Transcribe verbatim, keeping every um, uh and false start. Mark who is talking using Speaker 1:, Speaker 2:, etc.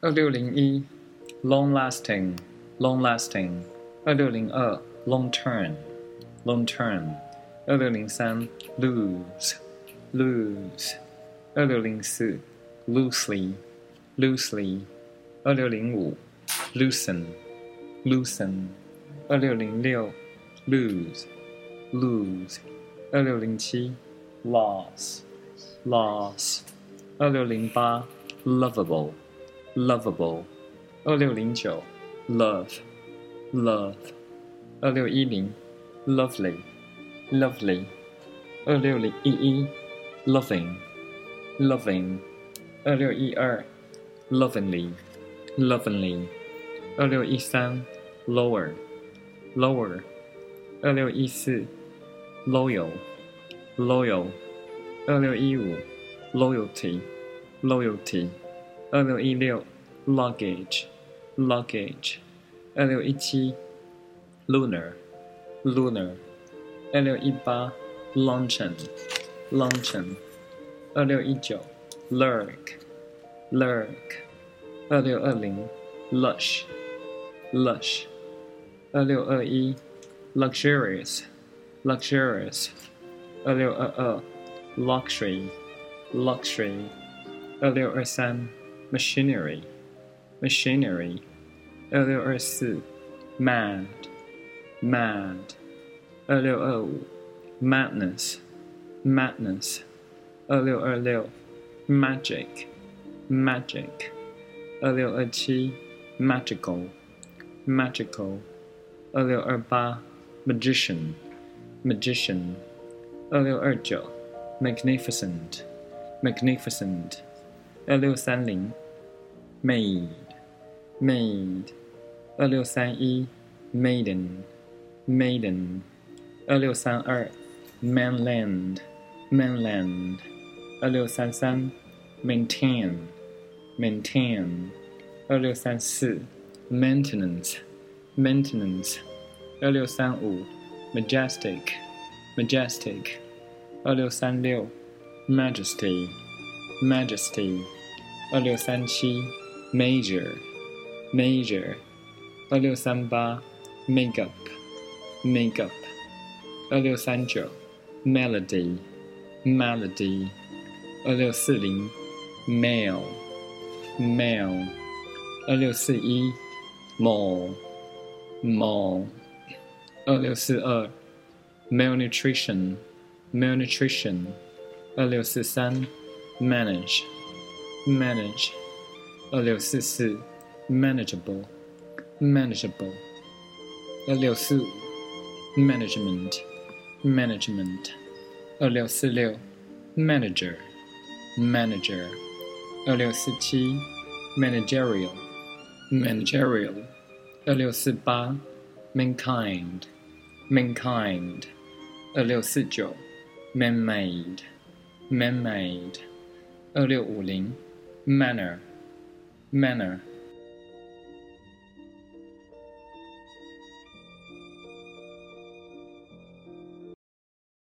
Speaker 1: 二六零一 long lasting long lasting 二六零二 long term long term 二六零三 lose lose 二六零四 loosely loosely 二六零五 loosen loosen 二六零六 lose lose 二六零七 loss loss 二六零八 lovable lovable 二六零九 love love 二六一零 lovely lovely 二六零一一 loving loving 二六一二 lovingly lovingly 二六一三 lower lower 二六一四 loyal loyal 二六一五 loyalty loyalty 二六一六 luggage luggage 二六一七 lunar lunar 二六一八 luncheon luncheon 二六一九 lurk lurk 二六二零 lush lush 二六二一 luxurious luxurious 二六二二 luxury luxury 二六二三 machinery machinery 二六二四 mad mad 二六二五 madness madness 二六二六 magic magic 二六二七 magical magical 二六二八 magician magician 二六二九 magnificent magnificent 二六三零 maid maid 二六三一 maiden maiden 二六三二 mainland mainland 二六三三 maintain maintain 二六三四 maintenance maintenance 二六三五 majestic majestic 二六三六 majesty majesty 二六三七 major major 二六三八 makeup makeup 二六三九 melody melody 二六四零 male male 二六四一 mall mall 二六四二 malnutrition malnutrition 二六四三 manage manage 二六四四 manageable manageable 二六四五 management management 二六四六 manager manager 二六四七 managerial managerial 二六四八 mankind mankind 二六四九 man-made man-made 二六五零 manner manner